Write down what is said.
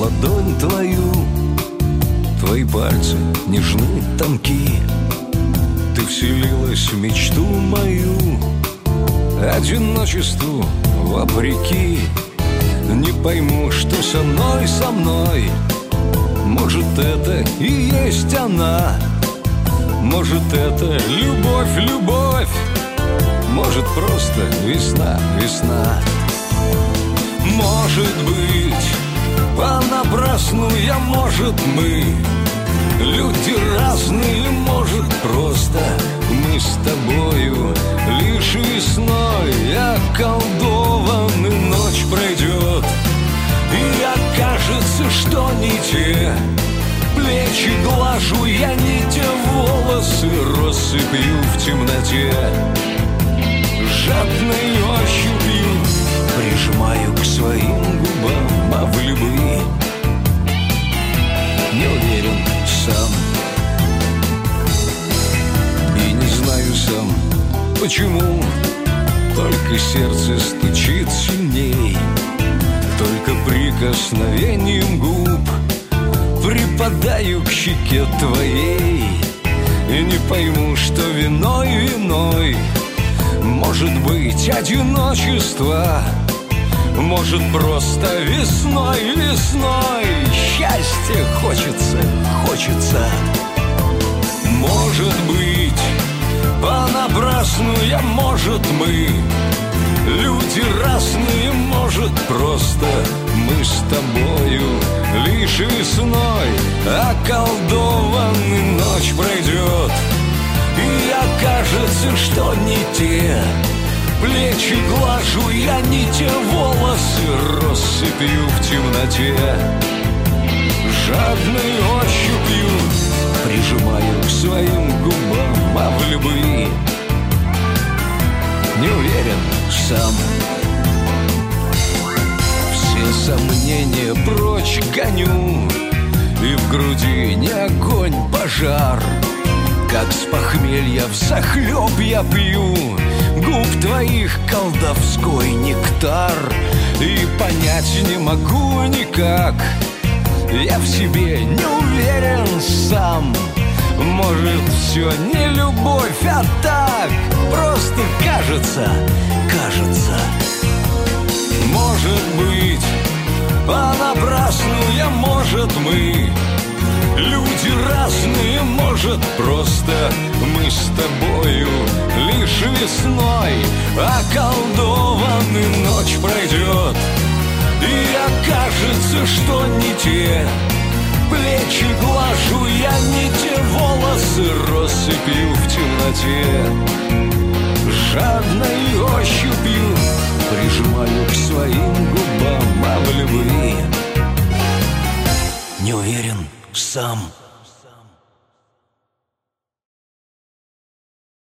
ладонь твою. Твои пальцы нежны, тонки. Ты вселилась в мечту мою. Одиночеству вопреки. Не пойму, что со мной. Может, это и есть она. Может, это любовь. Может, просто весна. Может быть, понапрасну я, может, мы люди разные, может, просто мы с тобою лишь весной околдованы. Ночь пройдет, и окажется, что не те. Плечи глажу я, не те волосы россыпью в темноте. Жадной ощупью прижимаю к своим губам, а в любви не уверен сам. И не знаю сам, почему только сердце стучит сильней. Только прикосновением губ припадаю к щеке твоей. И не пойму, что виной может быть одиночество. Может, просто весной счастье хочется. Может быть, понапрасну я, может, мы люди разные, может, просто мы с тобою лишь весной околдованы. Ночь пройдет, и окажется, что не те. Плечи глажу я, не те волосы россыпью в темноте. Жадной ощупью прижимаю к своим губам, а в любви не уверен сам. Все сомнения прочь гоню, и в груди не огонь, пожар. Как с похмелья взахлеб я пью губ твоих колдовской нектар. И понять не могу никак, я в себе не уверен сам. Может, все не любовь, а так просто кажется. Может быть, понапрасну я, может, мы люди разные, может, просто мы с тобою лишь весной околдованы. Ночь пройдет, и окажется, что не те. Плечи глажу я, не те волосы россыпью в темноте. Жадной ощупью прижимаю к своим губам, а в любви не уверен сам.